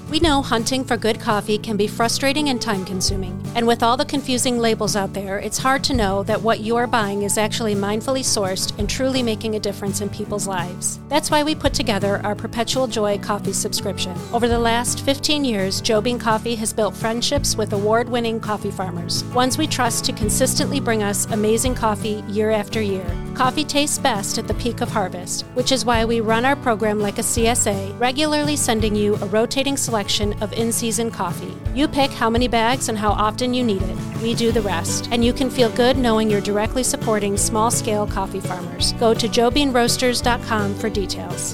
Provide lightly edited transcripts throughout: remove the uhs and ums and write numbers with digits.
We know hunting for good coffee can be frustrating and time-consuming, and with all the confusing labels out there, it's hard to know that what you are buying is actually mindfully sourced and truly making a difference in people's lives. That's why we put together our Perpetual Joy coffee subscription. Over the last 15 years, Joe Bean Coffee has built friendships with award-winning coffee farmers, ones we trust to consistently bring us amazing coffee year after year. Coffee tastes best at the peak of harvest, which is why we run our program like a CSA, regularly sending you a rotating selection of in-season coffee. You pick how many bags and how often you need it. We do the rest. And you can feel good knowing you're directly supporting small-scale coffee farmers. Go to joebeanroasters.com for details.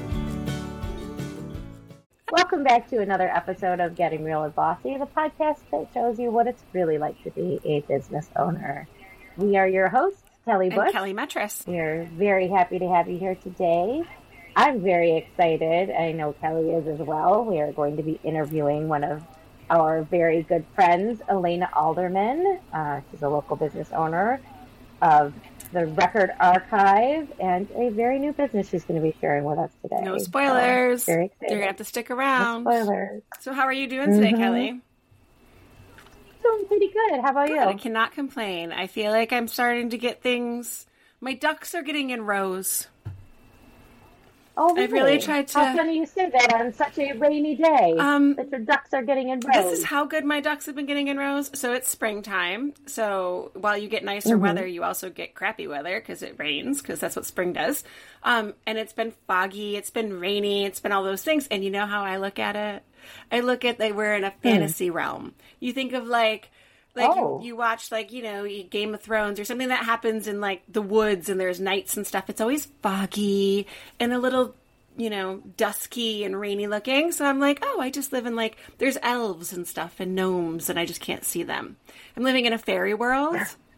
Welcome back to another episode of Getting Real with Bossy, the podcast that shows you what it's really like to be a business owner. We are your hosts, Kelly Bush and Kelly Metris. We are very happy to have you here today. I'm very excited. I know Kelly is as well. We are going to be interviewing one of our very good friends, Elena Alderman. She's a local business owner of the Record Archive and a very new business she's going to be sharing with us today. No spoilers. So, very excited. You're going to have to stick around. No spoilers. So how are you doing today, Kelly? Doing pretty good. How about you? I cannot complain. I feel like I'm starting to get things. My ducks are getting in rows. Oh, really? I've really tried to... How can you say that on such a rainy day? That your ducks are getting in rows? This is how good my ducks have been getting in rows. So it's springtime. So while you get nicer weather, you also get crappy weather because it rains, because that's what spring does. And it's been foggy, it's been rainy, it's been all those things. And you know how I look at it? I look at that we're in a fantasy realm. You think of you watch Game of Thrones or something that happens in like the woods and there's nights and stuff. It's always foggy and a little, dusky and rainy looking. So I'm like, I just live in there's elves and stuff and gnomes and I just can't see them. I'm living in a fairy world.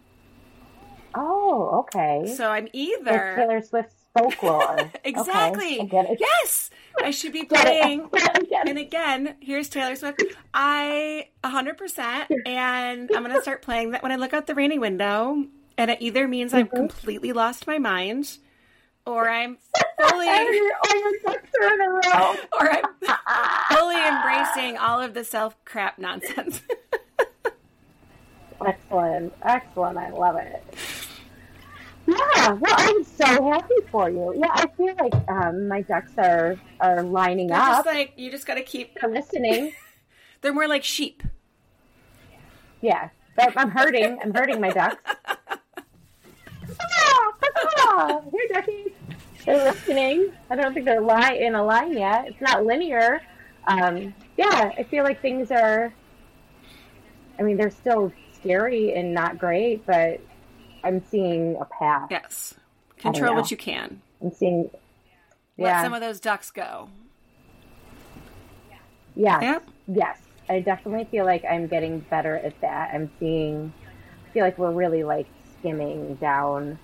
Oh, okay. So I'm either like Taylor Swift's folklore. Exactly. Okay, I get it. Yes. I should be playing. And again, here's Taylor Swift. 100%. And I'm going to start playing that when I look out the rainy window. And it either means I've completely lost my mind or I'm fully. Or I'm fully embracing all of the self-crap nonsense. Excellent. I love it. Yeah, well, I'm so happy for you. Yeah, I feel like my ducks are lining up. Just you just got to keep listening. They're more like sheep. Yeah, I'm hurting my ducks. Here, duckies. They're listening. I don't think they're in a line yet. It's not linear. Yeah, I feel like things are. I mean, they're still scary and not great, but I'm seeing a path. Yes. Control what you can. I'm seeing... Let some of those ducks go. Yeah. Yep. Yes. I definitely feel like I'm getting better at that. I feel like we're really skimming down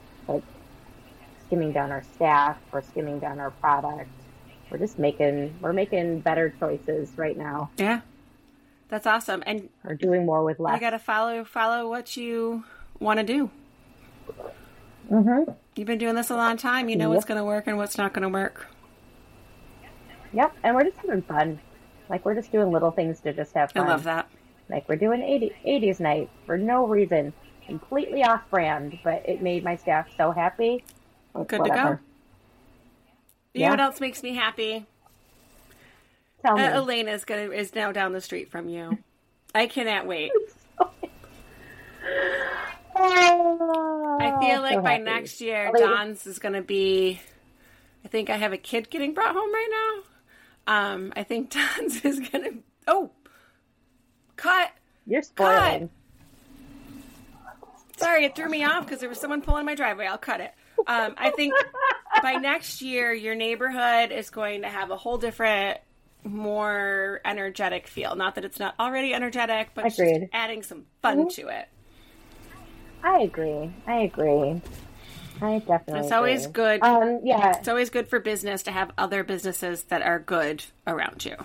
our staff. We're skimming down our product. We're making better choices right now. Yeah. That's awesome. And we're doing more with less. You got to follow what you want to do. Mm-hmm. You've been doing this a long time. You know what's going to work and what's not going to work. Yep. And we're just having fun. We're just doing little things to just have fun. I love that. We're doing 80s night for no reason. Completely off brand, but it made my staff so happy. Good to go. You know what else makes me happy? Tell me. Elena is now down the street from you. I cannot wait. I feel like by next year, Don's is going to be... I think I have a kid getting brought home right now. I think Don's is going to... Oh! Cut! You're spoiling. Cut. Sorry, it threw me off because there was someone pulling my driveway. I'll cut it. I think by next year, your neighborhood is going to have a whole different, more energetic feel. Not that it's not already energetic, but just adding some fun to it. I agree. I definitely It's always good. Yeah. It's always good for business to have other businesses that are good around you.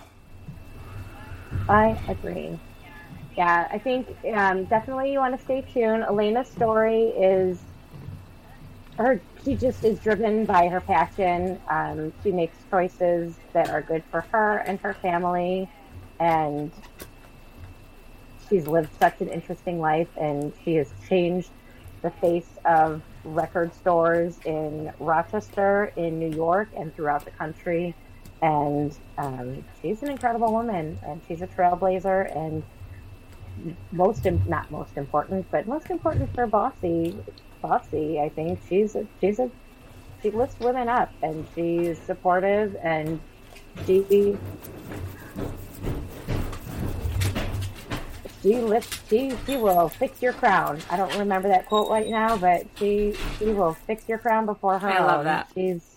I agree. Yeah, I think definitely you want to stay tuned. Elena's story is she just is driven by her passion. She makes choices that are good for her and her family. and she's lived such an interesting life, and she has changed the face of record stores in Rochester, in New York, and throughout the country. And she's an incredible woman, and she's a trailblazer, and not most important, but most important for Bossy, I think she lifts women up, and she's supportive, and she will fix your crown. I don't remember that quote right now, but she will fix your crown before her own. I love that.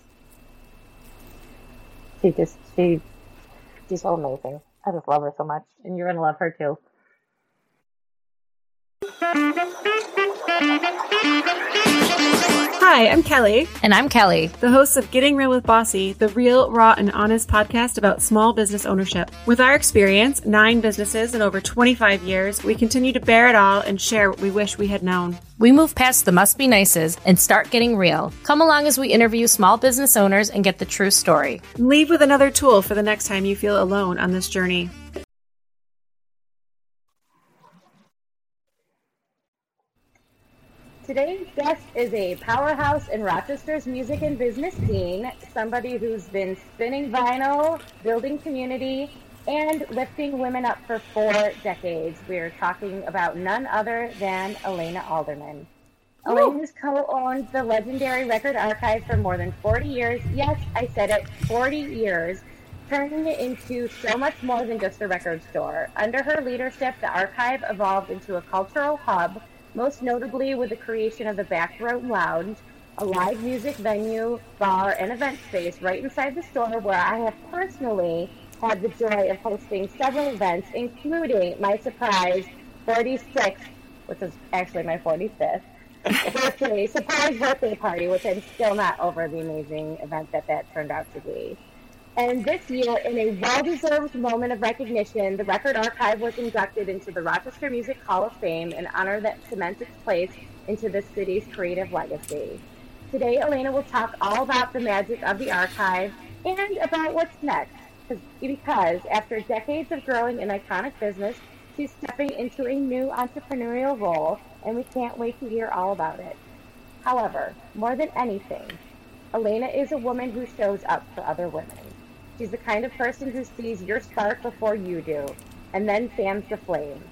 She's so amazing. I just love her so much, and you're gonna love her too. Hi, I'm Kelly. And I'm Kelly, the hosts of Getting Real with Bossy, the real, raw, and honest podcast about small business ownership. With our experience, 9 businesses in over 25 years, we continue to bear it all and share what we wish we had known. We move past the must be nices and start getting real. Come along as we interview small business owners and get the true story. Leave with another tool for the next time you feel alone on this journey. Today's guest is a powerhouse in Rochester's music and business scene, somebody who's been spinning vinyl, building community, and lifting women up for 4 decades. We're talking about none other than Elena Alderman. Elena has co-owned the legendary Record Archive for more than 40 years. Yes, I said it, 40 years, turning it into so much more than just a record store. Under her leadership, the archive evolved into a cultural hub, most notably with the creation of the Backroom Lounge, a live music venue, bar, and event space right inside the store, where I have personally had the joy of hosting several events, including my surprise 46th, which is actually my 45th, surprise birthday party, which I'm still not over the amazing event that turned out to be. And this year, in a well-deserved moment of recognition, the Record Archive was inducted into the Rochester Music Hall of Fame, an honor that cements its place into the city's creative legacy. Today, Elena will talk all about the magic of the archive and about what's next, because after decades of growing an iconic business, she's stepping into a new entrepreneurial role, and we can't wait to hear all about it. However, more than anything, Elena is a woman who shows up for other women. She's the kind of person who sees your spark before you do, and then fans the flame.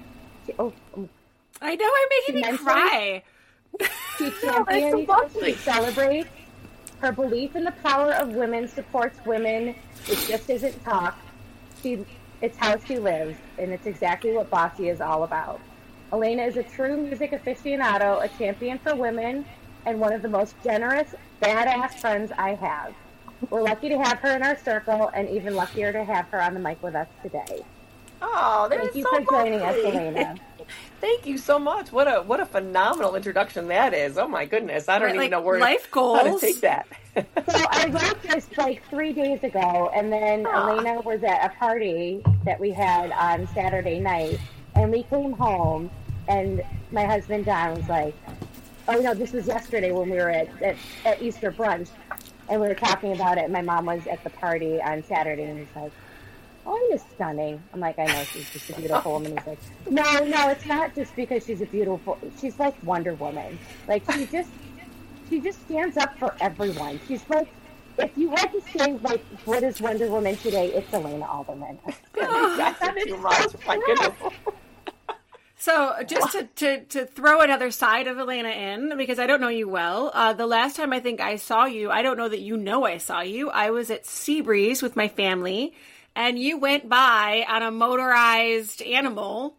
I know, I'm making me cry. She champions, she celebrates. Her belief in the power of women supports women. It just isn't talk. It's how she lives, and it's exactly what Bossy is all about. Elena is a true music aficionado, a champion for women, and one of the most generous, badass friends I have. We're lucky to have her in our circle, and even luckier to have her on the mic with us today. Oh, thank you for joining us, Elena. Thank you so much. What a phenomenal introduction that is. Oh my goodness, I don't even know where life goals. How to take that. So I wrote this like 3 days ago, and then Elena was at a party that we had on Saturday night, and we came home, and my husband Don was like, "Oh no, this was yesterday when we were at Easter brunch." And we were talking about it, and my mom was at the party on Saturday, and he's like, "Oh, you're stunning." I'm like, "I know, she's just a beautiful woman." He's like, No, it's not just because she's she's like Wonder Woman. Like, she just stands up for everyone. She's like, if you had to say, like, what is Wonder Woman today, it's Elena Alderman. That's too much. My goodness. So just to throw another side of Elena in, because I don't know you well, the last time I think I saw you, I don't know that you know I saw you, I was at Seabreeze with my family, and you went by on a motorized animal.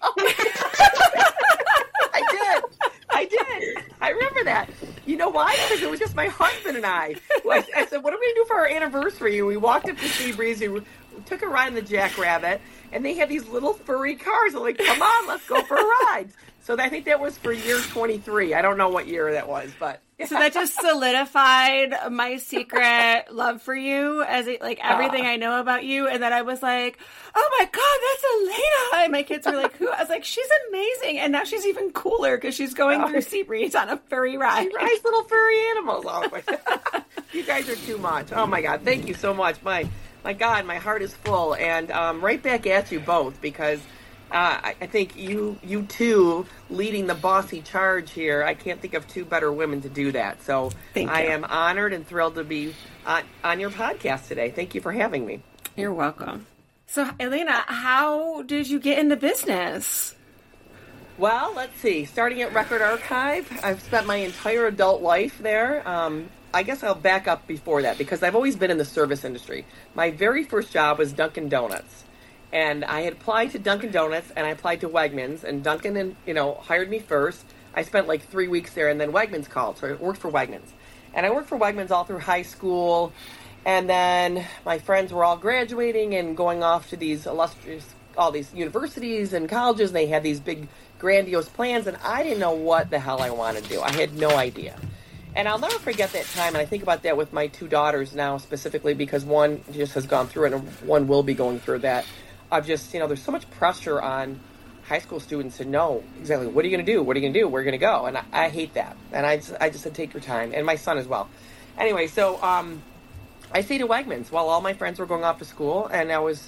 I did. I remember that. You know why? Because it was just my husband and I. I said, what are we going to do for our anniversary? And we walked up to Seabreeze and we took a ride in the Jackrabbit, and they had these little furry cars. I'm like, come on, let's go for a ride. So I think that was for year 23. I don't know what year that was, but... So that just solidified my secret love for you, as everything I know about you. And then I was like, oh my God, that's Elena. And my kids were like, who? I was like, she's amazing. And now she's even cooler because she's going through Seabreeze on a furry ride. She rides little furry animals. Oh, you guys are too much. Oh my God. Thank you so much. My God, my heart is full. And right back at you both, because I think you two leading the bossy charge here, I can't think of two better women to do that. So I am honored and thrilled to be on your podcast today. Thank you for having me. You're welcome. So, Elena, how did you get into business? Well, let's see. Starting at Record Archive, I've spent my entire adult life there. I guess I'll back up before that because I've always been in the service industry. My very first job was Dunkin' Donuts. And I had applied to Dunkin' Donuts and I applied to Wegmans, and Dunkin', hired me first. I spent like 3 weeks there, and then Wegmans called, so I worked for Wegmans. And I worked for Wegmans all through high school, and then my friends were all graduating and going off to these all these universities and colleges, and they had these big grandiose plans, and I didn't know what the hell I wanted to do. I had no idea. And I'll never forget that time, and I think about that with my two daughters now specifically because one just has gone through it and one will be going through that. Of just, there's so much pressure on high school students to know exactly what are you going to do, what are you going to do, where are you going to go, and I hate that. And I just said take your time, and my son as well. Anyway, so I stayed at Wegmans while all my friends were going off to school, and I was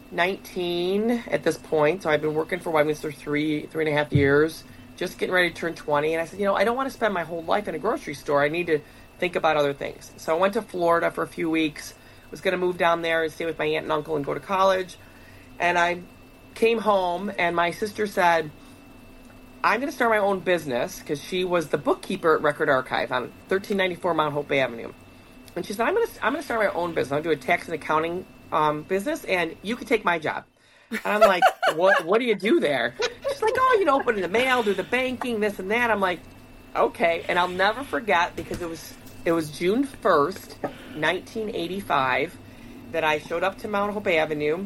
19 at this point, so I've been working for Wegmans for three and a half years, just getting ready to turn 20, and I said, I don't want to spend my whole life in a grocery store. I need to think about other things. So I went to Florida for a few weeks, was going to move down there and stay with my aunt and uncle and go to college. And I came home, and my sister said, I'm going to start my own business, because she was the bookkeeper at Record Archive on 1394 Mount Hope Avenue. And she said, I'm going to start my own business. I'm going to do a tax and accounting business, and you can take my job. And I'm like, what do you do there? She's like, open in the mail, do the banking, this and that. I'm like, okay. And I'll never forget, because it was June 1st, 1985, that I showed up to Mount Hope Avenue.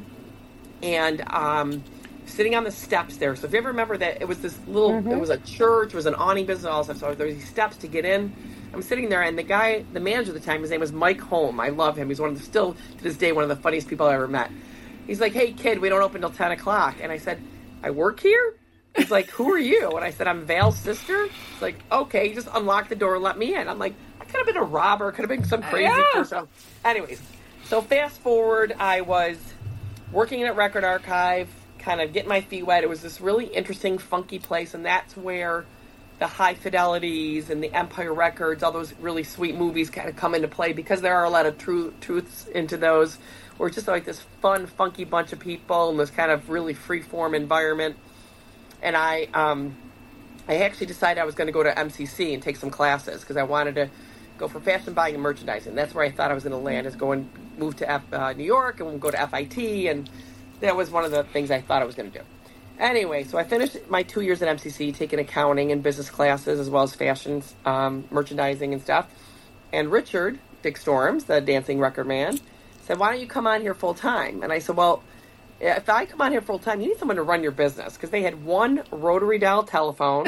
And sitting on the steps there. So if you ever remember that, it was this little, it was a church, it was an awning business, all that stuff. So there were these steps to get in. I'm sitting there, and the manager at the time, his name was Mike Holm. I love him. He's still to this day, one of the funniest people I ever met. He's like, hey, kid, we don't open till 10 o'clock. And I said, I work here? He's like, who are you? And I said, I'm Val's sister. He's like, okay, he just unlocked the door and let me in. I'm like, I could have been a robber, could have been some crazy person. Anyways, so fast forward, I was working at Record Archive, kind of getting my feet wet. It was this really interesting, funky place, and that's where the High Fidelities and the Empire Records, all those really sweet movies kind of come into play, because there are a lot of truths into those, where it's just like this fun, funky bunch of people in this kind of really free-form environment. And I actually decided I was going to go to MCC and take some classes, because I wanted to go for fashion buying and merchandising. That's where I thought I was going to land, is go and move to New York and go to FIT, and that was one of the things I thought I was going to do. Anyway, so I finished my 2 years at MCC, taking accounting and business classes, as well as fashion, merchandising and stuff. And Richard Dick Storms, the dancing record man, said, why don't you come on here full time? And I said, well, if I come on here full time, you need someone to run your business, because they had one rotary dial telephone,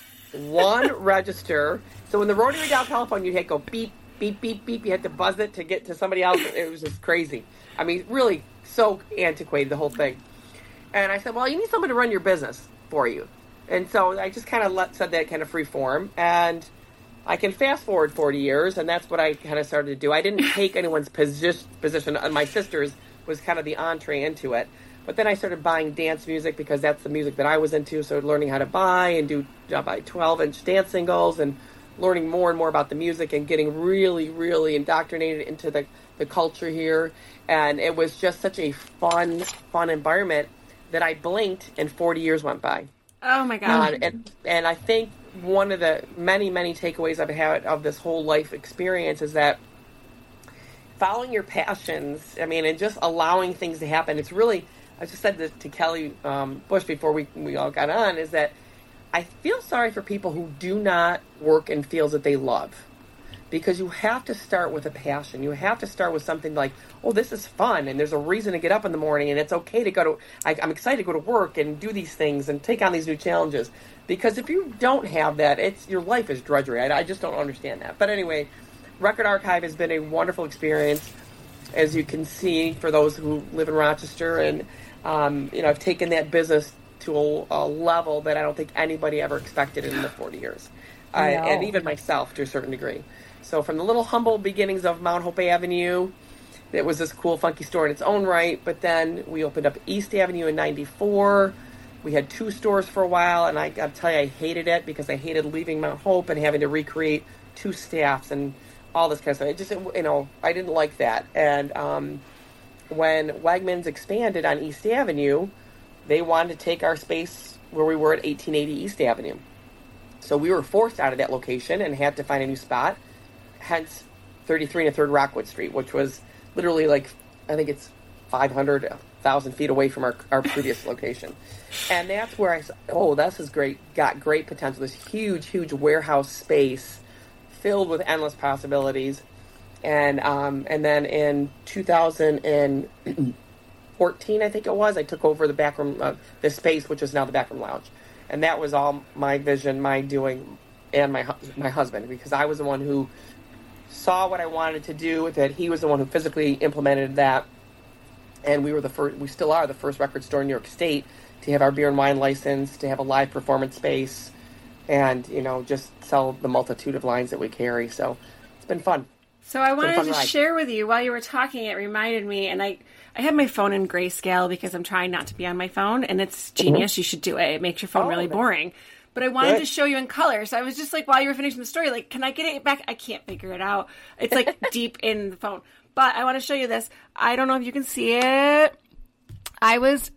one register. So when the rotary dial telephone, you had to go beep, beep, beep, beep. You had to buzz it to get to somebody else. It was just crazy. I mean, really so antiquated, the whole thing. And I said, well, you need someone to run your business for you. And so I just kind of said that kind of free form. And I can fast forward 40 years, and that's what I kind of started to do. I didn't take anyone's position. And my sister's was kind of the entree into it. But then I started buying dance music, because that's the music that I was into. So learning how to buy and buy 12-inch dance singles, and learning more and more about the music, and getting really, really indoctrinated into the culture here. And it was just such a fun environment that I blinked and 40 years went by. Oh my God. And I think one of the many, many takeaways I've had of this whole life experience is that following your passions, and just allowing things to happen. It's really, I just said this to Kelly Bush before we all got on, is that I feel sorry for people who do not work in fields that they love. Because you have to start with a passion. You have to start with something like, oh, this is fun, and there's a reason to get up in the morning, and it's okay to go to, I'm excited to go to work and do these things and take on these new challenges. Because if you don't have that, your life is drudgery. I just don't understand that. But anyway, Record Archive has been a wonderful experience, as you can see, for those who live in Rochester. And, I've taken that business to a level that I don't think anybody ever expected in the 40 years. And even myself to a certain degree. So from the little humble beginnings of Mount Hope Avenue, it was this cool, funky store in its own right. But then we opened up East Avenue in '94. We had 2 stores for a while, and I got to tell you, I hated it because I hated leaving Mount Hope and having to recreate 2 staffs and all this kind of stuff. It just, I didn't like that. And when Wegmans expanded on East Avenue, they wanted to take our space where we were at 1880 East Avenue. So we were forced out of that location and had to find a new spot, hence 33 and 3rd Rockwood Street, which was literally like, I think it's 500,000 feet away from our previous location. And that's where I said, oh, this is great, got great potential, this huge, huge warehouse space filled with endless possibilities. And then in 2014, I think it was, I took over the backroom, the space, which is now the backroom lounge. And that was all my vision, my doing, and my husband, because I was the one who saw what I wanted to do, that he was the one who physically implemented that. And we were we still are the first record store in New York State to have our beer and wine license, to have a live performance space, and, just sell the multitude of lines that we carry. So it's been fun. So I wanted to share with you, while you were talking, it reminded me, and I have my phone in grayscale because I'm trying not to be on my phone, and it's genius. You should do it. It makes your phone really boring. But I wanted to show you in color. So I was just like, while you were finishing the story, like, can I get it back? I can't figure it out. It's like deep in the phone. But I want to show you this. I don't know if you can see it. I was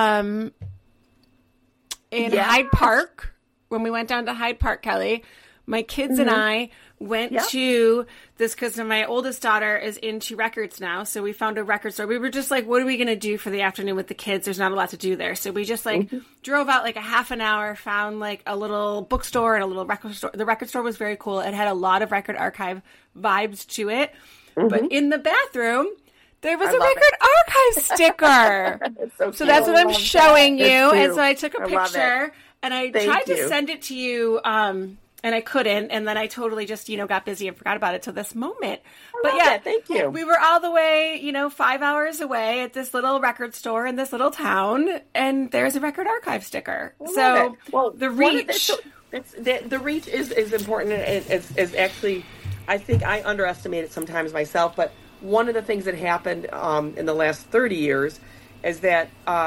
in Hyde Park when we went down to Hyde Park, Kelly. My kids and I went to this because my oldest daughter is into records now. So we found a record store. We were just like, what are we going to do for the afternoon with the kids? There's not a lot to do there. So we just drove out like a half an hour, found like a little bookstore and a little record store. The record store was very cool. It had a lot of Record Archive vibes to it. But in the bathroom, there was a Record Archive sticker. So that's what I'm showing you. And so I took a picture and I tried to send it to you. And I couldn't, and then I totally just, got busy and forgot about it till this moment. But yeah, thank you. We were all the way, 5 hours away at this little record store in this little town, and there's a Record Archive sticker. So the reach, the reach is important. Is actually, I think I underestimate it sometimes myself. But one of the things that happened in the last 30 years is that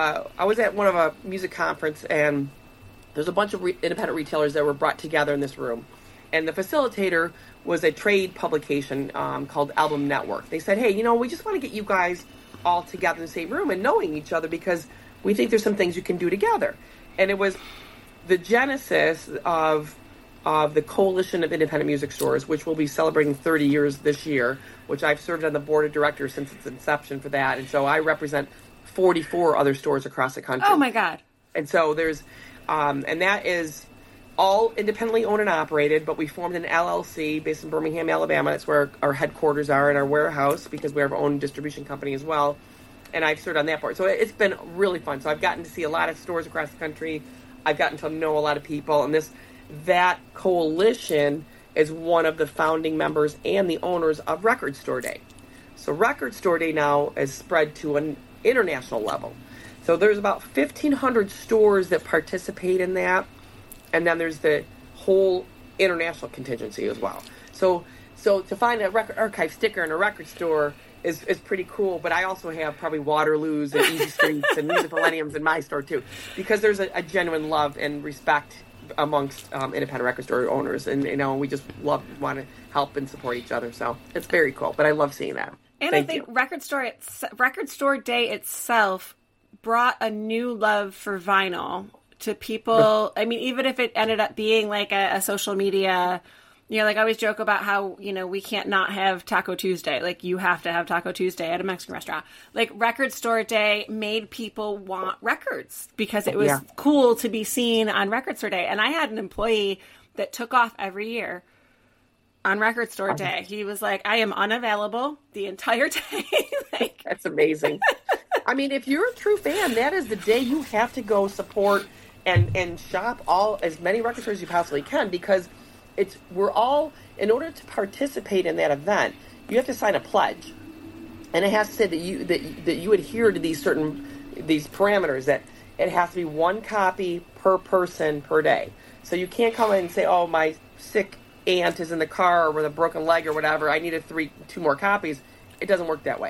I was at one of a music conference, and there's a bunch of independent retailers that were brought together in this room. And the facilitator was a trade publication called Album Network. They said, hey, we just want to get you guys all together in the same room and knowing each other because we think there's some things you can do together. And it was the genesis of the Coalition of Independent Music Stores, which will be celebrating 30 years this year, which I've served on the board of directors since its inception for that. And so I represent 44 other stores across the country. Oh, my God. And so there's... and that is all independently owned and operated, but we formed an LLC based in Birmingham, Alabama. That's where our headquarters are and our warehouse, because we have our own distribution company as well. And I've served on that board. So it's been really fun. So I've gotten to see a lot of stores across the country. I've gotten to know a lot of people. And that coalition is one of the founding members and the owners of Record Store Day. So Record Store Day now is spread to an international level. So there's about 1,500 stores that participate in that, and then there's the whole international contingency as well. So to find a Record Archive sticker in a record store is pretty cool, but I also have probably Waterloos and Easy Streets and Music Millenniums in my store too, because there's a genuine love and respect amongst independent record store owners, and we just want to help and support each other. So it's very cool, but I love seeing that. And I think Record Store Day itself brought a new love for vinyl to people. I mean, even if it ended up being like a social media, like I always joke about how, we can't not have Taco Tuesday. Like you have to have Taco Tuesday at a Mexican restaurant. Like Record Store Day made people want records because it was cool to be seen on Record Store Day. And I had an employee that took off every year on Record Store Day. He was like, I am unavailable the entire day. That's amazing. I mean, if you're a true fan, that is the day you have to go support and shop as many record stores as you possibly can, because we're all, in order to participate in that event, you have to sign a pledge, and it has to say that you adhere to these parameters, that it has to be 1 copy per person per day. So you can't come in and say, oh, my sick aunt is in the car or with a broken leg or whatever, I need 2 more copies. It doesn't work that way.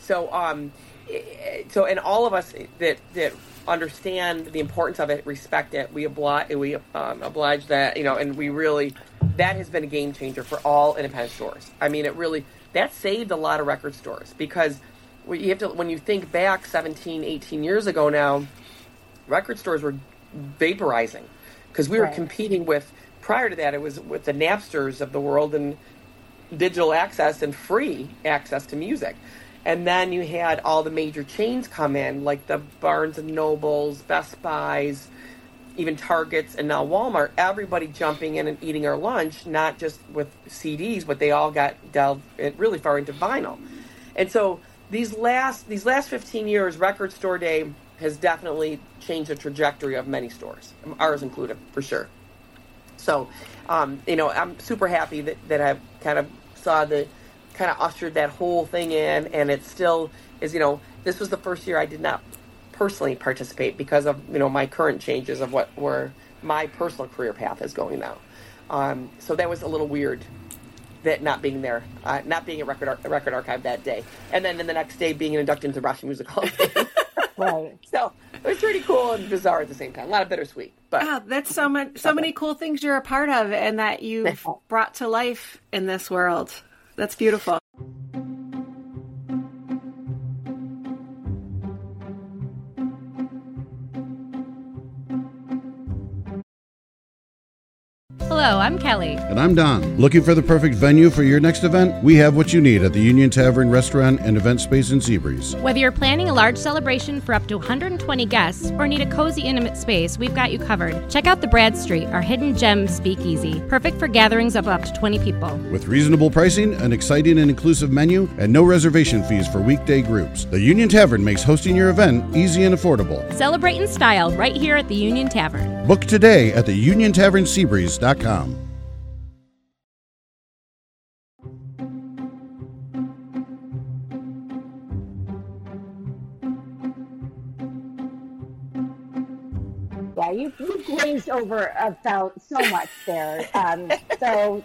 So, and all of us that understand the importance of it, respect it, we oblige that, and we really, that has been a game changer for all independent stores. I mean, that saved a lot of record stores, because when you think back 17, 18 years ago now, record stores were vaporizing, because we were competing with, prior to that, it was with the Napsters of the world and digital access and free access to music. And then you had all the major chains come in, like the Barnes and Nobles, Best Buys, even Targets, and now Walmart. Everybody jumping in and eating our lunch, not just with CDs, but they all got delved really far into vinyl. And so these last 15 years, Record Store Day has definitely changed the trajectory of many stores, ours included, for sure. So, I'm super happy that I kind of ushered that whole thing in, and it still is, this was the first year I did not personally participate because of, my current changes of where my personal career path is going now. So that was a little weird, that not being there, not being at Record Archive that day. And then the next day being inducted into the Rocky Music Hall of Fame. Right. So it was pretty cool and bizarre at the same time. A lot of bittersweet. But that's so many cool things you're a part of and that you've brought to life in this world. That's beautiful. Hello, I'm Kelly. And I'm Don. Looking for the perfect venue for your next event? We have what you need at the Union Tavern Restaurant and Event Space in Seabreeze. Whether you're planning a large celebration for up to 120 guests or need a cozy, intimate space, we've got you covered. Check out the Bradstreet, our hidden gem speakeasy, perfect for gatherings of up to 20 people. With reasonable pricing, an exciting and inclusive menu, and no reservation fees for weekday groups, the Union Tavern makes hosting your event easy and affordable. Celebrate in style right here at the Union Tavern. Book today at theuniontavernseabreeze.com. Yeah, you glazed over about so much there. So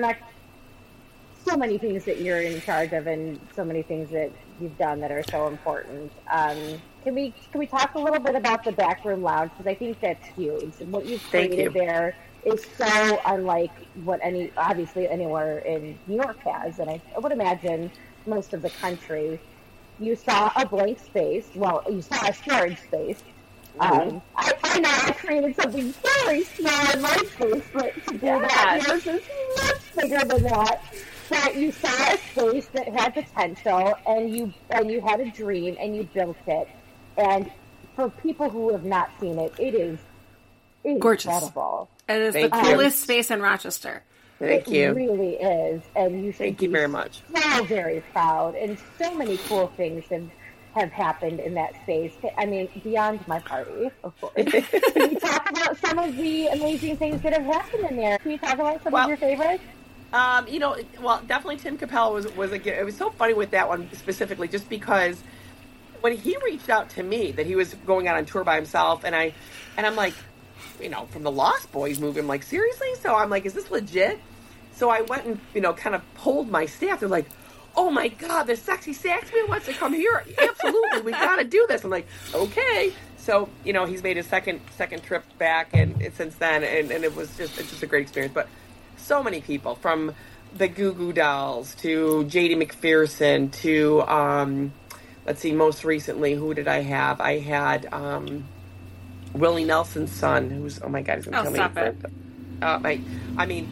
many things that you're in charge of, and so many things that you've done that are so important. Can we talk a little bit about the Backroom Lounge, because I think that's huge. What you've created there is so unlike what obviously anywhere in New York has, and I would imagine most of the country. You saw a blank space. Well, you saw a storage space. I know I created something very small in my space, but to do that, yours is much bigger than that. But you saw a space that had potential, and you had a dream, and you built it. And for people who have not seen it, it is incredible. It is the coolest space in Rochester. Thank you. It really is, and you should Thank you very much. So very proud, and so many cool things have happened in that space. I mean, beyond my party, of course. Can you talk about some of the amazing things that have happened in there? Can you talk about some of your favorites? Definitely Tim Capella was it was so funny with that one specifically, just because when he reached out to me that he was going out on tour by himself, and I'm like, from the Lost Boys movie, I'm like, seriously? So I'm like, is this legit? So I went and, kind of polled my staff. They're like, oh my God, the sexy sax man wants to come here. Absolutely, we got to do this. I'm like, okay. So, he's made his second trip back and since then, and it's just a great experience. But so many people, from the Goo Goo Dolls to J.D. McPherson to, most recently, who did I have? I had Willie Nelson's son, who's, oh my God, he's going to kill me.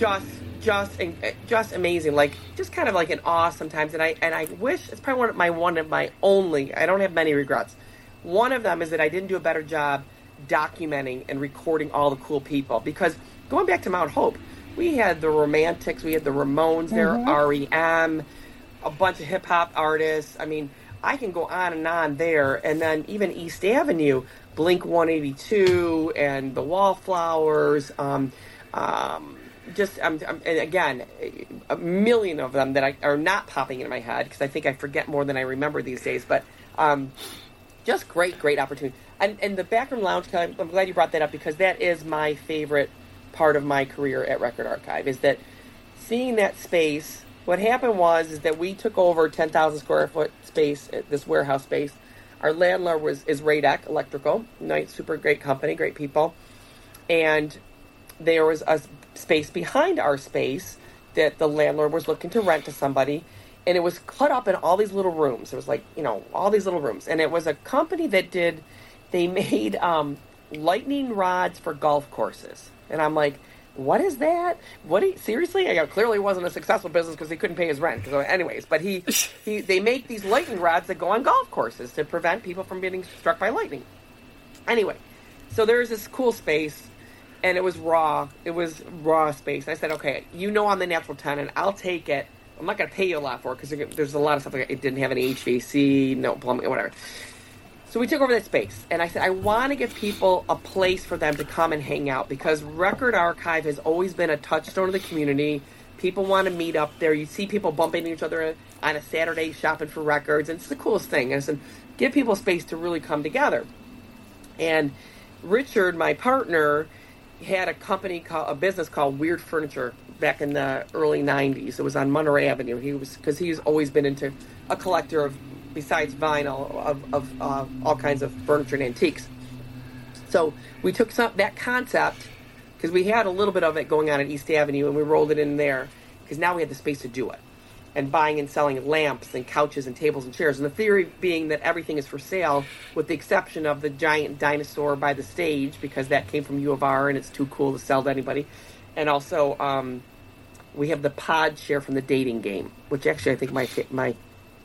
Just amazing, just kind of like in awe sometimes, and I wish it's probably one of my only. I don't have many regrets. One of them is that I didn't do a better job documenting and recording all the cool people, because going back to Mount Hope, we had the Romantics, we had the Ramones there, REM, a bunch of hip hop artists. I mean, I can go on and on there, and then even East Avenue, Blink 182 and the Wallflowers. And again, a million of them that are not popping into my head, because I think I forget more than I remember these days. But just great opportunity. And the Backroom Lounge, I'm glad you brought that up, because that is my favorite part of my career at Record Archive, is that seeing that space what happened is that we took over 10,000 square foot space, this warehouse space. Our landlord is Radec Electrical, nice, super great company, great people. And there was a space behind our space that the landlord was looking to rent to somebody. And it was cut up in all these little rooms. It was like, all these little rooms. And it was a company that they made lightning rods for golf courses. And I'm like, what is that? Seriously? Clearly it wasn't a successful business because he couldn't pay his rent. So anyways, but they make these lightning rods that go on golf courses to prevent people from getting struck by lightning. Anyway, so there's this cool space, and it was raw. It was raw space. And I said, okay, I'm the natural tenant. I'll take it. I'm not going to pay you a lot for it because there's a lot of stuff. Like it didn't have any HVAC, no plumbing, whatever. So we took over that space, and I said, I want to give people a place for them to come and hang out because Record Archive has always been a touchstone of the community. People want to meet up there. You see people bumping into each other on a Saturday shopping for records, and it's the coolest thing. And I said, give people space to really come together. And Richard, my partner, had a business called Weird Furniture back in the early 90s. It was on Monterey Avenue. He's always been into a collector of, besides vinyl, of all kinds of furniture and antiques. So we took that concept, because we had a little bit of it going on at East Avenue, and we rolled it in there, because now we had the space to do it. And buying and selling lamps and couches and tables and chairs. And the theory being that everything is for sale, with the exception of the giant dinosaur by the stage, because that came from U of R and it's too cool to sell to anybody. And also, we have the pod chair from the dating game, which actually I think my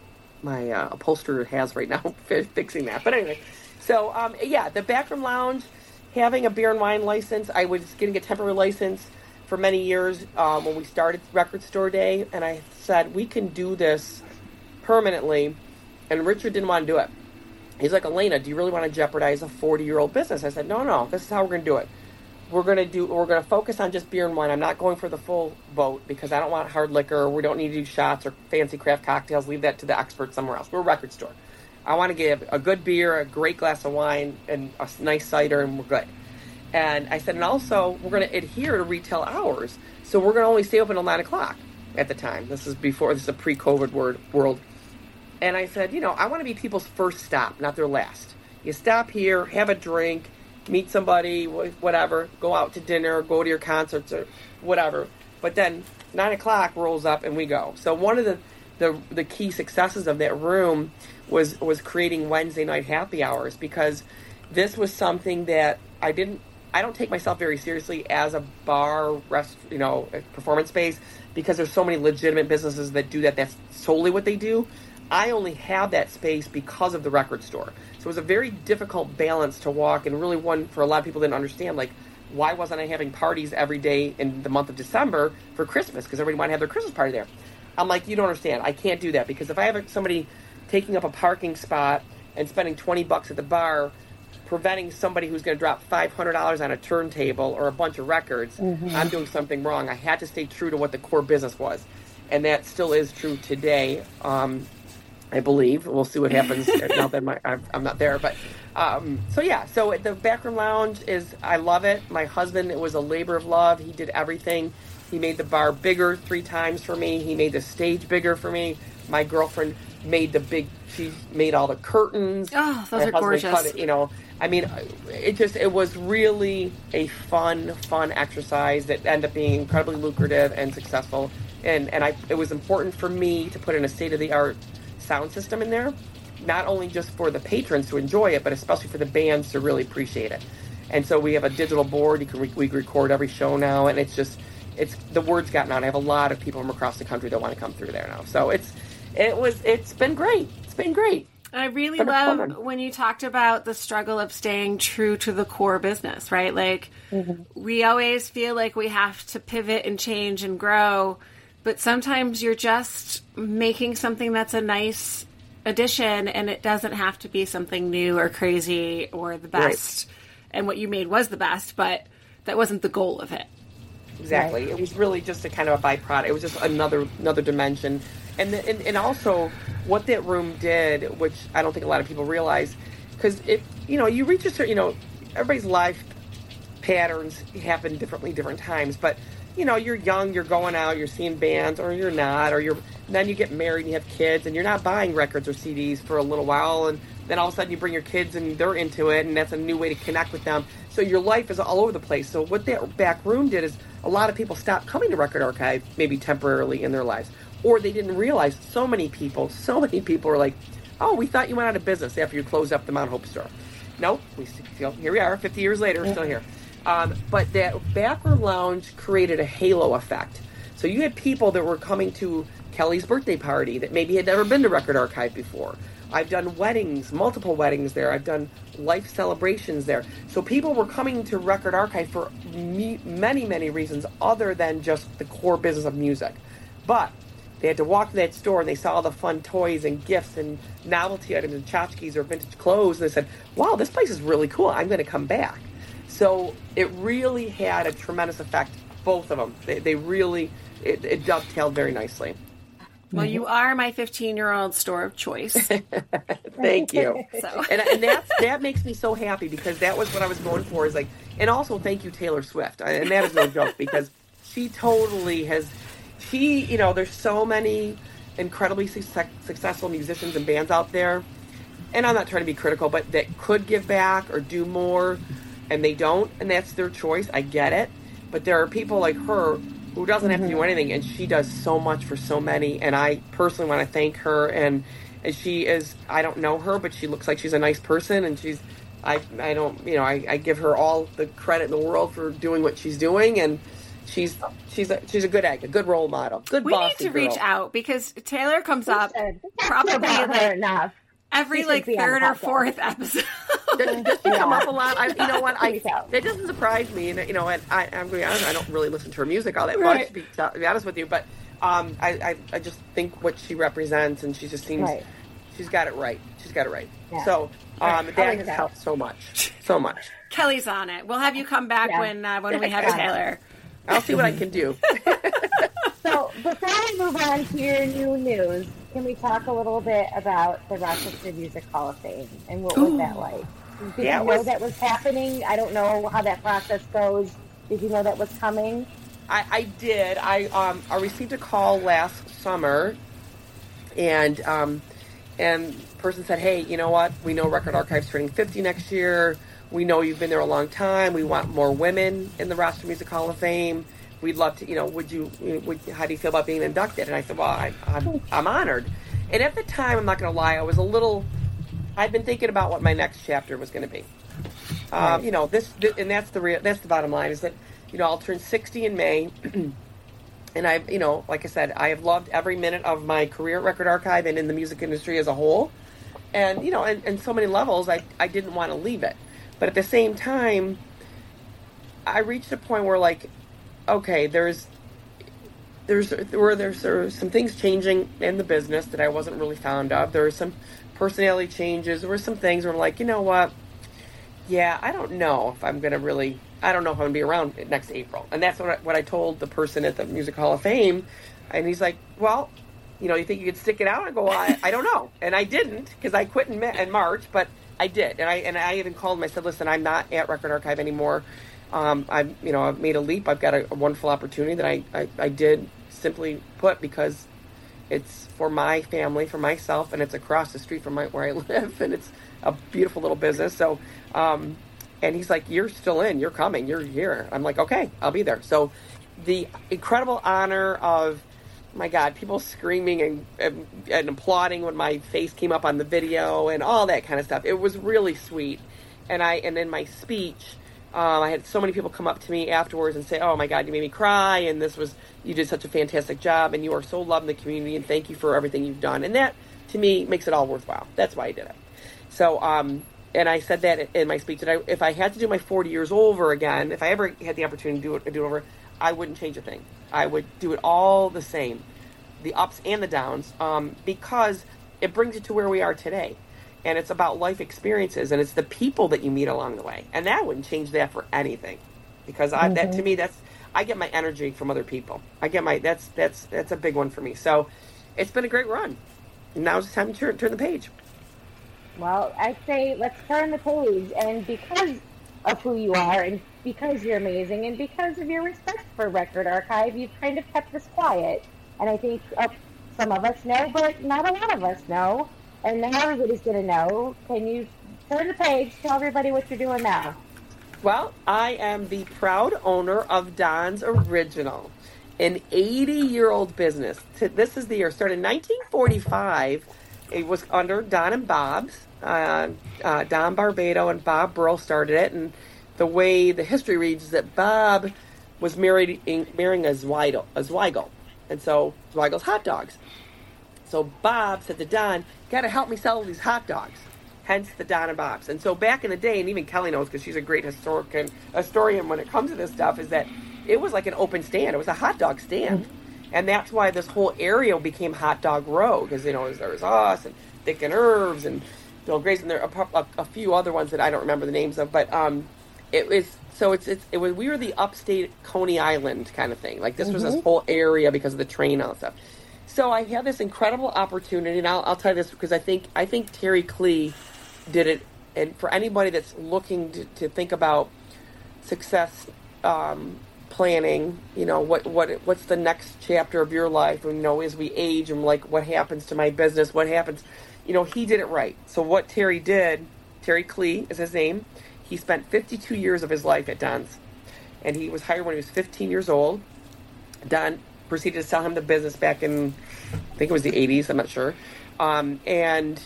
upholsterer has right now, fixing that. But anyway, so the backroom lounge, having a beer and wine license. I was getting a temporary license for many years when we started Record Store Day, and I said, we can do this permanently, and Richard didn't want to do it. He's like, Elena, do you really want to jeopardize a 40-year-old business? I said, no, this is how we're going to do it. We're going to focus on just beer and wine. I'm not going for the full boat because I don't want hard liquor. We don't need to do shots or fancy craft cocktails. Leave that to the experts somewhere else. We're a record store. I want to give a good beer, a great glass of wine, and a nice cider, and we're good. And I said, and also, we're going to adhere to retail hours. So we're going to only stay open until 9 o'clock at the time. This is a pre-COVID world. And I said, I want to be people's first stop, not their last. You stop here, have a drink, meet somebody, whatever, go out to dinner, go to your concerts or whatever. But then 9 o'clock rolls up and we go. So one of the key successes of that room was creating Wednesday night happy hours, because this was something that I don't take myself very seriously as a bar, performance space, because there's so many legitimate businesses that do that. That's solely what they do. I only have that space because of the record store. So it was a very difficult balance to walk, and really one for a lot of people didn't understand, like, why wasn't I having parties every day in the month of December for Christmas? Because everybody wanted to have their Christmas party there. I'm like, you don't understand. I can't do that, because if I have somebody taking up a parking spot and spending $20 at the bar, preventing somebody who's going to drop $500 on a turntable or a bunch of records, I'm doing something wrong. I had to stay true to what the core business was. And that still is true today, I believe. We'll see what happens now that I'm not there. But so the backroom lounge I love it. My husband, it was a labor of love. He did everything. He made the bar bigger 3 times for me. He made the stage bigger for me. My girlfriend she made all the curtains. Oh, those are gorgeous. It was really a fun exercise that ended up being incredibly lucrative and successful. And it was important for me to put in a state-of-the-art sound system in there, not only just for the patrons to enjoy it, but especially for the bands to really appreciate it. And so we have a digital board. We record every show now, and it's the word's gotten out. I have a lot of people from across the country that want to come through there now. So it's been great. It's been great. I really love when you talked about the struggle of staying true to the core business, right? Like, we always feel like we have to pivot and change and grow, but sometimes you're just making something that's a nice addition, and it doesn't have to be something new or crazy or the best. Right. And what you made was the best, but that wasn't the goal of it. Exactly. Right. It was really just a kind of a byproduct. It was just another dimension. And also what that room did, which I don't think a lot of people realize, because you reach a certain, everybody's life patterns happen differently different times, but you're young, you're going out, you're seeing bands, or you're not, then you get married and you have kids, and you're not buying records or CDs for a little while, and then all of a sudden you bring your kids and they're into it, and that's a new way to connect with them. So your life is all over the place. So what that back room did is a lot of people stopped coming to Record Archive, maybe temporarily in their lives, or they didn't realize so many people were like, oh, we thought you went out of business after you closed up the Mount Hope store. Nope, here we are, 50 years later, we're still here. But that backroom lounge created a halo effect. So you had people that were coming to Kelly's birthday party that maybe had never been to Record Archive before. I've done weddings, multiple weddings there. I've done life celebrations there. So people were coming to Record Archive for many, many reasons other than just the core business of music. But they had to walk to that store and they saw all the fun toys and gifts and novelty items and tchotchkes or vintage clothes. And they said, wow, this place is really cool. I'm going to come back. So it really had a tremendous effect, both of them. They really, it dovetailed very nicely. Well, you are my 15-year-old store of choice. Thank you. So. And that makes me so happy because that was what I was going for. Is like, and also thank you, Taylor Swift. And that is no joke because she totally has. There's so many incredibly successful musicians and bands out there, and I'm not trying to be critical, but that could give back or do more, and they don't, and that's their choice. I get it, but there are people like her who doesn't have to do anything, and she does so much for so many, and I personally want to thank her, and she is, I don't know her, but she looks like she's a nice person, and I give her all the credit in the world for doing what she's doing, and she's a good egg, a good role model, good bossy girl. We need to reach out, because Taylor comes up probably like every third or fourth episode. Does she come up a lot? That doesn't surprise me. And I'm going to be honest, I don't really listen to her music all that much, to be honest with you. But I just think what she represents, and she just seems she's got it right. She's got it right. Yeah. So that has helped so much, so much. Kelly's on it. We'll have you come back when we have Taylor. I'll see what I can do. So before we move on to your new news, can we talk a little bit about the Rochester Music Hall of Fame and what was that like? Did you know that was happening? I don't know how that process goes. Did you know that was coming? I did. I received a call last summer, and the person said, "Hey, you know what? We know Record Archive's turning 50 next year. We know you've been there a long time. We want more women in the Rochester Music Hall of Fame. We'd love to, how do you feel about being inducted?" And I said, well, I'm honored. And at the time, I'm not going to lie, I'd been thinking about what my next chapter was going to be. And that's the bottom line is that, I'll turn 60 in May. And like I said, I have loved every minute of my career at Record Archive and in the music industry as a whole. And, in so many levels, I didn't want to leave it. But at the same time, I reached a point where, okay, there's some things changing in the business that I wasn't really fond of. There were some personality changes. There were some things where I'm like, you know what? Yeah, I don't know if I'm going to be around next April. And that's what I told the person at the Music Hall of Fame. And he's like, well, you think you could stick it out? I go, I don't know. And I didn't, because I quit in March, but I did. And I even called him. I said, listen, I'm not at Record Archive anymore. I've made a leap. I've got a wonderful opportunity that I did simply put because it's for my family, for myself, and it's across the street from where I live, and it's a beautiful little business. So, and he's like, you're still in, you're coming, you're here. I'm like, okay, I'll be there. So the incredible honor of, my God, people screaming and applauding when my face came up on the video and all that kind of stuff. It was really sweet. And in my speech, I had so many people come up to me afterwards and say, oh my God, you made me cry, and you did such a fantastic job, and you are so loved in the community, and thank you for everything you've done. And that, to me, makes it all worthwhile. That's why I did it. So, and I said that in my speech, that if I had to do my 40 years over again, if I ever had the opportunity to do it over, I wouldn't change a thing. I would do it all the same, the ups and the downs, because it brings you to where we are today. And it's about life experiences, and it's the people that you meet along the way. And that wouldn't change that for anything, because that to me, I get my energy from other people. That's a big one for me. So it's been a great run. Now it's time to turn the page. Well, I'd say let's turn the page, and because of who you are, and because you're amazing, and because of your respect for Record Archive, you've kind of kept this quiet. And I think some of us know, but not a lot of us know. And now everybody's going to know. Can you turn the page, tell everybody what you're doing now? Well, I am the proud owner of Don's Original, an 80-year-old business. This is the year. Started in 1945. It was under Don and Bob's. Don Barbado and Bob Burrell started it. And the way the history reads is that Bob was marrying a Zweigel. And so Zweigel's hot dogs. So Bob said to Don, got to help me sell these hot dogs. Hence the Don and Bob's. And so back in the day, and even Kelly knows because she's a great historian when it comes to this stuff, is that it was like an open stand. It was a hot dog stand. Mm-hmm. And that's why this whole area became Hot Dog Row, because, there was us and Dick and Irv's and Bill Gray's, and there are a few other ones that I don't remember the names of. But we were the upstate Coney Island kind of thing. Like this was this whole area because of the train and all that stuff. So I had this incredible opportunity, and I'll tell you this because I think Terry Klee did it, and for anybody that's looking to think about success planning, what's the next chapter of your life, and as we age, and like what happens to my business, what happens, he did it right. So what Terry did, Terry Klee is his name. He spent 52 years of his life at Don's, and he was hired when he was 15 years old. Don proceeded to sell him the business back in, I think it was the 80s, I'm not sure, and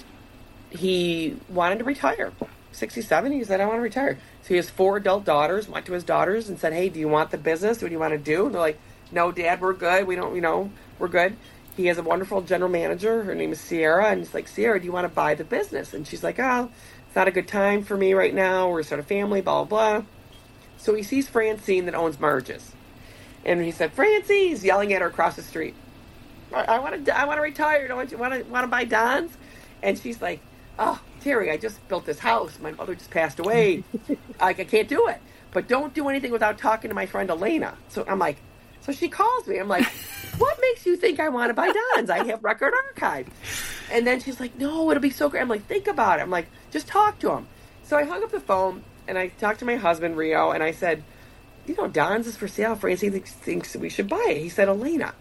he wanted to retire. 67, he said, I want to retire. So he has 4 adult daughters, went to his daughters and said, hey, do you want the business? What do you want to do? And they're like, no, Dad, we're good. We don't, we're good. He has a wonderful general manager. Her name is Sierra. And he's like, Sierra, do you want to buy the business? And she's like, oh, it's not a good time for me right now. We're sort of family, blah, blah, blah. So he sees Francine that owns Marge's. And he said, Francine, he's yelling at her across the street. I want to retire. Don't you want to buy Don's? And she's like, oh, Terry, I just built this house. My mother just passed away. I can't do it. But don't do anything without talking to my friend Elena. So I'm like, so she calls me. I'm like, what makes you think I want to buy Don's? I have Record Archive. And then she's like, no, it'll be so great. I'm like, think about it. I'm like, just talk to him. So I hung up the phone and I talked to my husband, Rio, and I said, Don's is for sale. Francine thinks we should buy it. He said, Elena,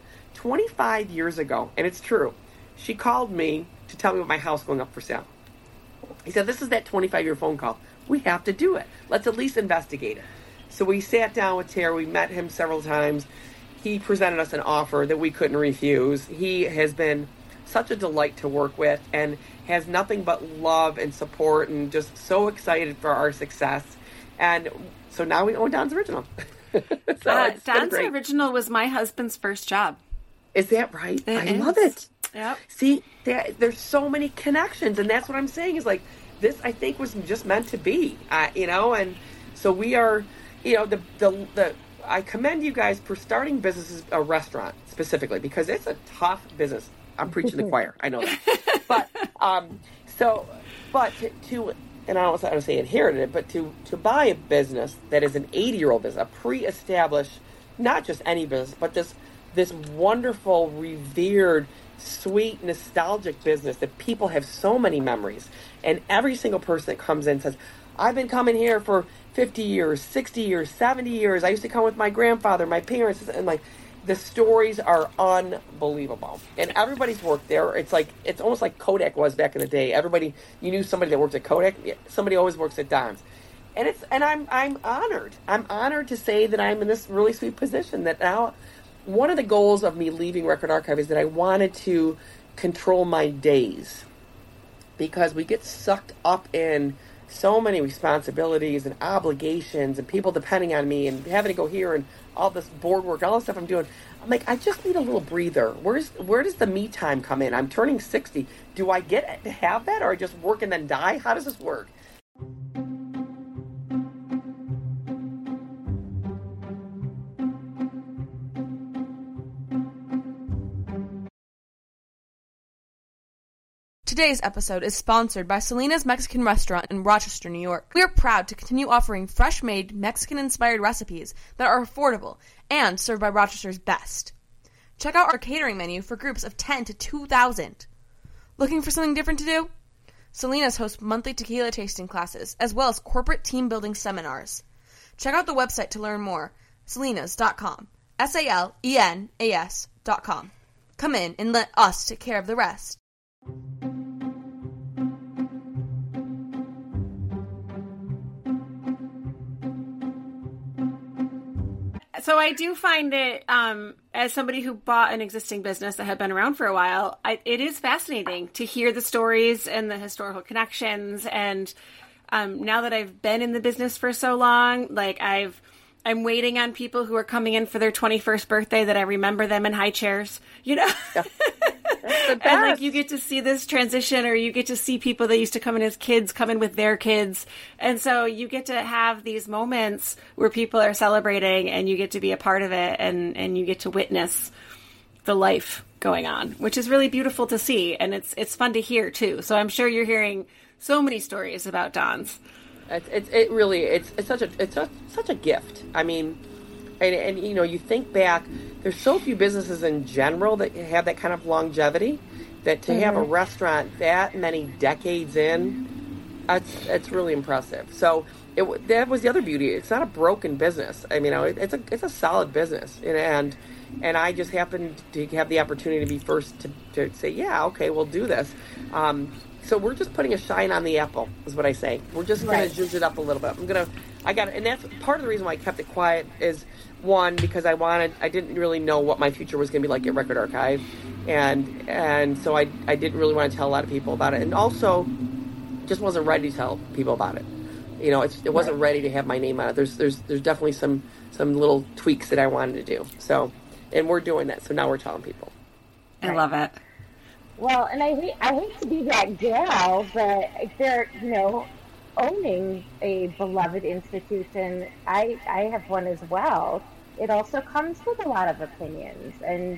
25 years ago, and it's true, she called me to tell me about my house going up for sale. He said, this is that 25-year phone call. We have to do it. Let's at least investigate it. So we sat down with Terry. We met him several times. He presented us an offer that we couldn't refuse. He has been such a delight to work with and has nothing but love and support and just so excited for our success. And so now we own Don's Original. Don's Original was my husband's first job. Is that right? I love it. Yep. See, there's so many connections, and that's what I'm saying is like this. I think was just meant to be, And so we are, I commend you guys for starting businesses, a restaurant specifically, because it's a tough business. I'm preaching the choir. I know that, but and I don't want to say inherited it, but to buy a business that is an 80-year-old business, a pre-established, not just any business, but this wonderful, revered, sweet, nostalgic business that people have so many memories. And every single person that comes in says, I've been coming here for 50 years, 60 years, 70 years. I used to come with my grandfather, my parents, and like the stories are unbelievable. And everybody's worked there. It's almost like Kodak was back in the day. Everybody, you knew somebody that worked at Kodak. Somebody always works at Don's. And I'm honored. I'm honored to say that I'm in this really sweet position that now. One of the goals of me leaving Record Archive is that I wanted to control my days because we get sucked up in so many responsibilities and obligations and people depending on me and having to go here and all this board work, all the stuff I'm doing. I'm like, I just need a little breather. Where does the me time come in? I'm turning 60. Do I get to have that or I just work and then die? How does this work? Today's episode is sponsored by Selena's Mexican Restaurant in Rochester, New York. We are proud to continue offering fresh-made, Mexican-inspired recipes that are affordable and served by Rochester's best. Check out our catering menu for groups of 10 to 2,000. Looking for something different to do? Selena's hosts monthly tequila tasting classes, as well as corporate team-building seminars. Check out the website to learn more, selenas.com. SALENAS.com. Come in and let us take care of the rest. So I do find it, as somebody who bought an existing business that had been around for a while, it is fascinating to hear the stories and the historical connections. And now that I've been in the business for so long, like I'm waiting on people who are coming in for their 21st birthday that I remember them in high chairs, you know? Yeah. And like you get to see this transition, or you get to see people that used to come in as kids come in with their kids. And so you get to have these moments where people are celebrating and you get to be a part of it, and you get to witness the life going on, which is really beautiful to see. And it's fun to hear too. So I'm sure you're hearing so many stories about Don's. It really it's such a gift. I mean, and you know, you think back, there's so few businesses in general that have that kind of longevity, that to have a restaurant that many decades in, it's really impressive. So that was the other beauty. It's not a broken business. I mean, it's a solid business, and I just happened to have the opportunity to be first to say, yeah, okay, we'll do this. So we're just putting a shine on the apple, is what I say. We're just going to zhuzh it up a little bit. And that's part of the reason why I kept it quiet is, one, because I didn't really know what my future was going to be like at Record Archive. And so I didn't really want to tell a lot of people about it. And also, just wasn't ready to tell people about it. You know, it wasn't ready to have my name on it. There's definitely some little tweaks that I wanted to do. So, and we're doing that. So now we're telling people. I love it. Well, and I hate to be that gal, but if they're, you know, owning a beloved institution, I have one as well. It also comes with a lot of opinions. And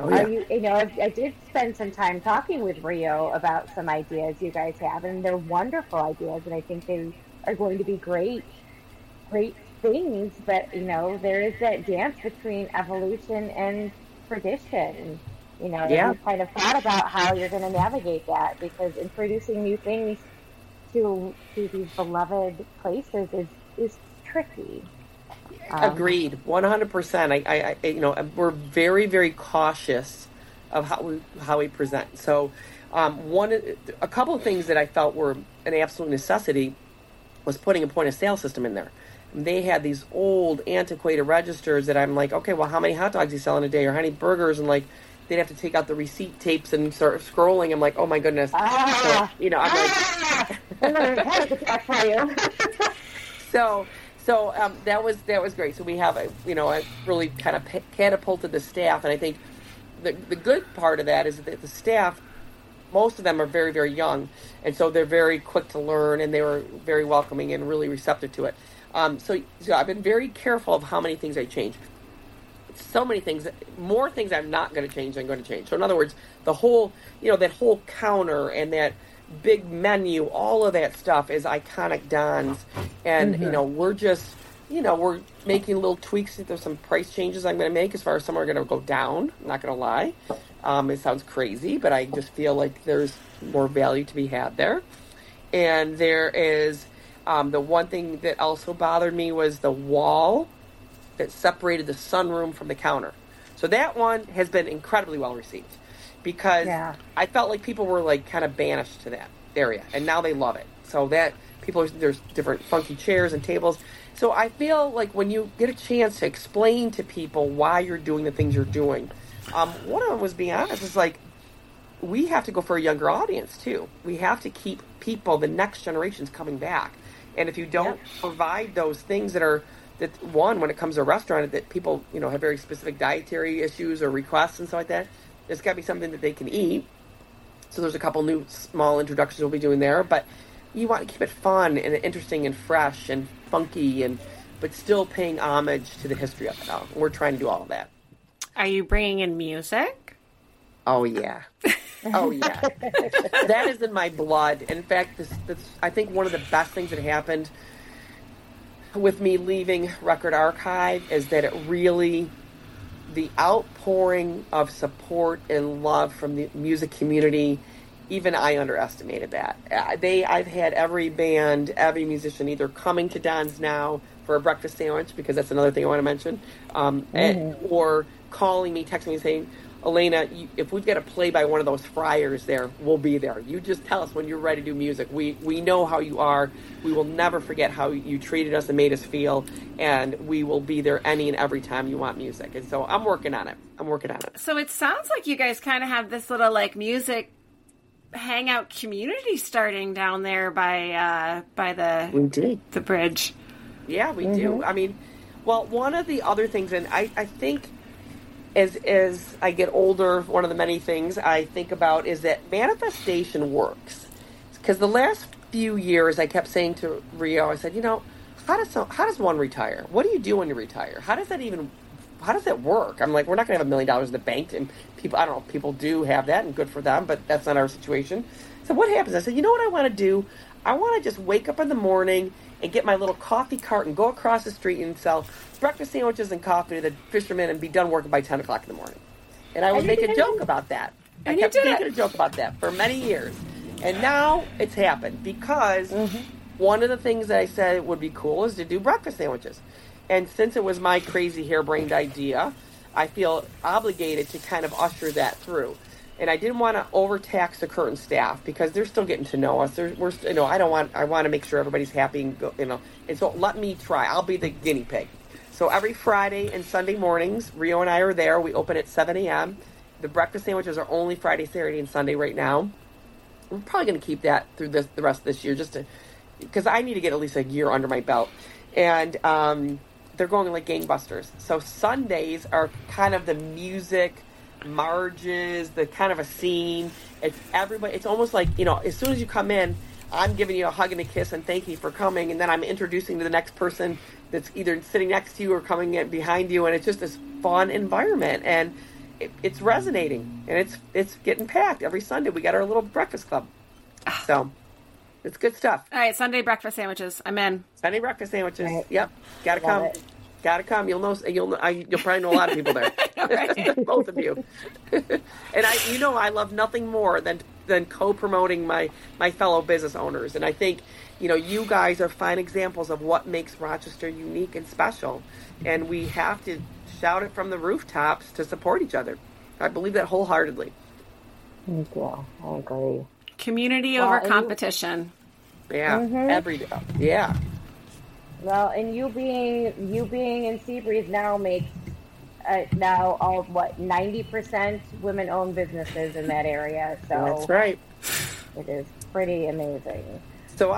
I did spend some time talking with Rio about some ideas you guys have, and they're wonderful ideas, and I think they are going to be great things. But, you know, there is that dance between evolution and tradition. You know, you've kind of thought about how you're going to navigate that, because introducing new things to these beloved places is tricky. Agreed, 100%. I you know, we're very, very cautious of how we present. So, a couple of things that I felt were an absolute necessity was putting a point of sale system in there. They had these old, antiquated registers that I'm like, okay, well, how many hot dogs do you sell in a day, or how many burgers, and like, they'd have to take out the receipt tapes and start scrolling. I'm like, oh my goodness. So, you know, I'm like, so that was great. So we have I really kind of catapulted the staff, and I think the good part of that is that the staff, most of them are very, very young, and so they're very quick to learn, and they were very welcoming and really receptive to it. So I've been very careful of how many things I change. So many things, more things I'm not going to change than I'm going to change. So in other words, the whole, you know, that whole counter and that big menu, all of that stuff is iconic Don's. And, you know, we're just, you know, we're making little tweaks. There's some price changes I'm going to make as far as some are going to go down. I'm not going to lie. It sounds crazy, but I just feel like there's more value to be had there. And there is, the one thing that also bothered me was the wall that separated the sunroom from the counter. So that one has been incredibly well received, because I felt like people were like kind of banished to that area, and now they love it. So that there's different funky chairs and tables. So I feel like when you get a chance to explain to people why you're doing the things you're doing, one of them was being honest. It's like, we have to go for a younger audience too. We have to keep people, the next generations, coming back. And if you don't provide those things that one, when it comes to a restaurant, that people, you know, have very specific dietary issues or requests and stuff like that, there's got to be something that they can eat. So there's a couple new small introductions we'll be doing there, but you want to keep it fun and interesting and fresh and funky, but still paying homage to the history of it. We're trying to do all of that. Are you bringing in music? Oh yeah. Oh yeah. That is in my blood. In fact, this I think one of the best things that happened with me leaving Record Archive is that it really, the outpouring of support and love from the music community even I underestimated that. I've had every band, every musician either coming to Don's now for a breakfast sandwich, because that's another thing I want to mention, or calling me, texting me saying, Elena, if we've got to play by one of those Friars there, we'll be there. You just tell us when you're ready to do music. We know how you are. We will never forget how you treated us and made us feel, and we will be there any and every time you want music. And so I'm working on it. So it sounds like you guys kind of have this little like music hangout community starting down there by the bridge. Yeah, we do. I mean, well, one of the other things, and I think as I get older, one of the many things I think about is that manifestation works. Because the last few years, I kept saying to Rio, I said, how does one retire? What do you do when you retire? How does that work? I'm like, we're not going to have $1 million in the bank, and people, I don't know, people do have that, and good for them, but that's not our situation. So what happens? I said, you know what I want to do? I want to just wake up in the morning and get my little coffee cart and go across the street and sell breakfast sandwiches and coffee to the fishermen and be done working by 10 o'clock in the morning. And I would make a joke about that. I kept making a joke about that for many years. And now it's happened because one of the things that I said would be cool is to do breakfast sandwiches. And since it was my crazy harebrained idea, I feel obligated to kind of usher that through. And I didn't want to overtax the current staff because they're still getting to know us. I want to make sure everybody's happy and And so let me try. I'll be the guinea pig. So every Friday and Sunday mornings, Rio and I are there. We open at 7 a.m. The breakfast sandwiches are only Friday, Saturday, and Sunday right now. We're probably going to keep that through the rest of this year, because I need to get at least a year under my belt. And they're going like gangbusters. So Sundays are kind of the music marges, the kind of a scene. It's everybody. It's almost like, as soon as you come in, I'm giving you a hug and a kiss and thank you for coming, and then I'm introducing to the next person that's either sitting next to you or coming in behind you, and it's just this fun environment, and it's resonating, and it's getting packed every Sunday. We got our little breakfast club, so it's good stuff. All right, Sunday breakfast sandwiches. I'm in. Sunday breakfast sandwiches. Right. Yep, gotta come. It. Gotta come. You'll probably know a lot of people there. Both of you. And I love nothing more than co-promoting my fellow business owners. And I think, you guys are fine examples of what makes Rochester unique and special. And we have to shout it from the rooftops to support each other. I believe that wholeheartedly. Thank you. I agree. Community over competition. Yeah. Every day. Yeah. Well, and you being in Seabreeze now makes now all 90% women-owned businesses in that area. So that's right. It is pretty amazing. So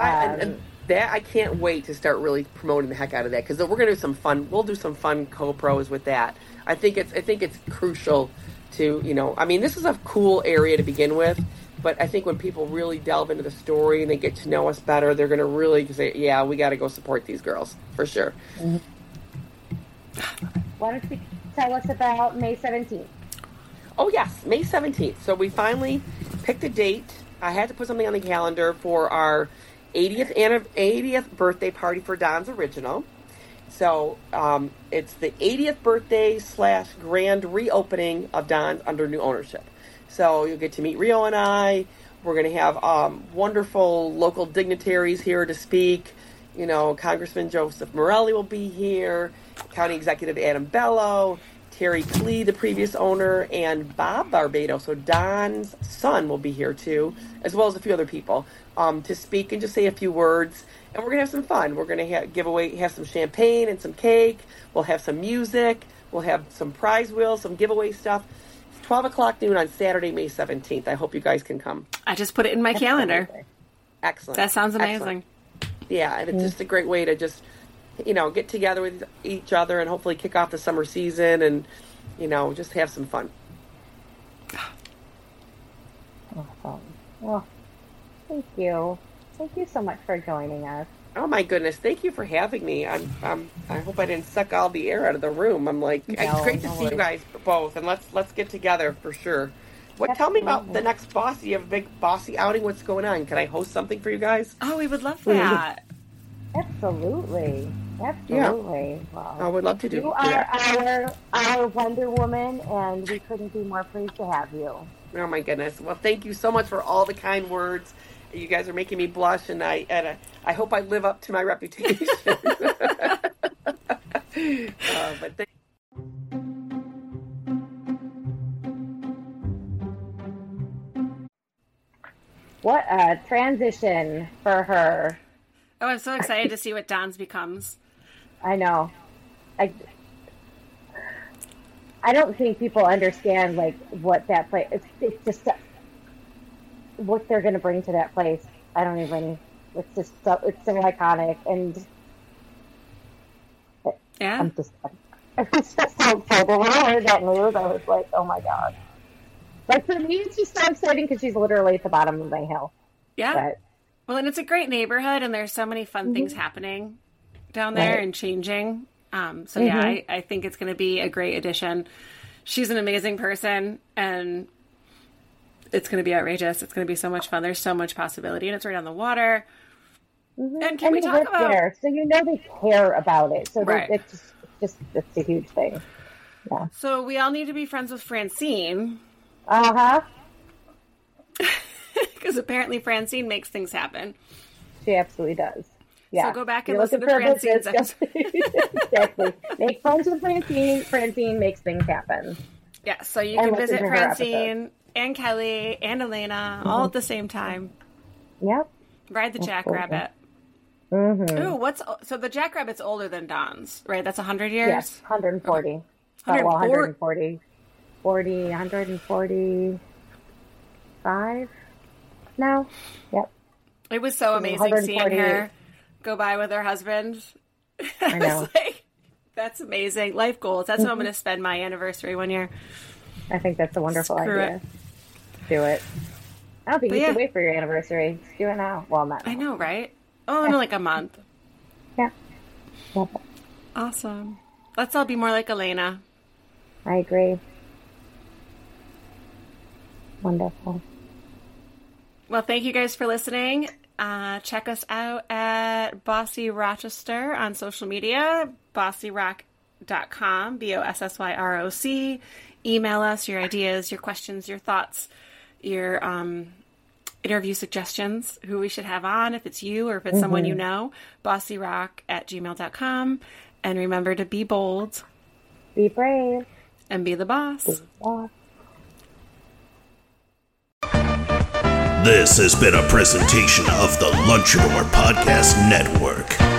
I can't wait to start really promoting the heck out of that, because we're going to do some fun. We'll do some fun co-pros with that. I think it's crucial to this is a cool area to begin with. But I think when people really delve into the story and they get to know us better, they're going to really say, yeah, we got to go support these girls, for sure. Why don't you tell us about May 17th? Oh, yes, May 17th. So we finally picked a date. I had to put something on the calendar for our 80th birthday party for Don's Original. So it's the 80th birthday / grand reopening of Don's under new ownership. So you'll get to meet Rio and I. We're going to have wonderful local dignitaries here to speak. Congressman Joseph Morelli will be here, County Executive Adam Bello, Terry Klee, the previous owner, and Bob Barbado. So Don's son will be here too, as well as a few other people to speak and just say a few words. And we're going to have some fun. We're going to have some champagne and some cake. We'll have some music. We'll have some prize wheels, some giveaway stuff. 12 o'clock noon on Saturday, May 17th. I hope you guys can come. I just put it in my calendar. Excellent. That sounds amazing. Excellent. Yeah, and it's just a great way to just, get together with each other and hopefully kick off the summer season and, just have some fun. Awesome. Well, thank you. Thank you so much for joining us. Oh my goodness! Thank you for having me. I hope I didn't suck all the air out of the room. It's great to see you guys both, and let's get together for sure. Tell me about the next Bossy. You have a big Bossy outing. What's going on? Can I host something for you guys? Oh, we would love that. Absolutely. Yeah. Wow. I would love to do. You are our Wonder Woman, and we couldn't be more pleased to have you. Oh my goodness. Well, thank you so much for all the kind words. You guys are making me blush, and I hope I live up to my reputation. What a transition for her. Oh, I'm so excited to see what Don's becomes. I know. I don't think people understand like what that place. It's just what they're going to bring to that place. I don't even. It's just so, it's so iconic, and yeah, I'm just so excited. When I heard that news, I was like, oh my god. Like for me, it's just so exciting because she's literally at the bottom of my hill. Yeah. But, well, and it's a great neighborhood, and there's so many fun things happening down there and changing. So yeah, I think it's going to be a great addition. She's an amazing person, and it's going to be outrageous. It's going to be so much fun. There's so much possibility, and it's right on the water. And can we talk about there? So you know they care about it. So right. it's a huge thing. Yeah. So we all need to be friends with Francine. Because apparently Francine makes things happen. She absolutely does. Yeah. So go back and listen to Francine's episode. Exactly. Make friends with Francine. Francine makes things happen. Yeah, so you can visit Francine and Kelly and Elena all at the same time. Yep. Ride the Jackrabbit. Ooh, so the Jackrabbit's older than Don's, right? That's 100 years? Yes, 140. Okay. 140. 145 now. Yep. It was so amazing seeing her go by with her husband. I know. Like, that's amazing. Life goals. That's how I'm going to spend my anniversary one year. I think that's a wonderful idea. Do it. I don't think you should wait for your anniversary. Just do it now. Well, not now. I know, right? Oh, in like a month. Yeah. Awesome. Let's all be more like Elena. I agree. Wonderful. Well, thank you guys for listening. Check us out at Bossy Rochester on social media, bossyrock.com, BOSSYROC. Email us your ideas, your questions, your thoughts, your interview suggestions, who we should have on, if it's you or if it's someone you know, bossyrock@gmail.com. And remember to be bold. Be brave. And be the boss. Be the boss. This has been a presentation of the Lunchador Podcast Network.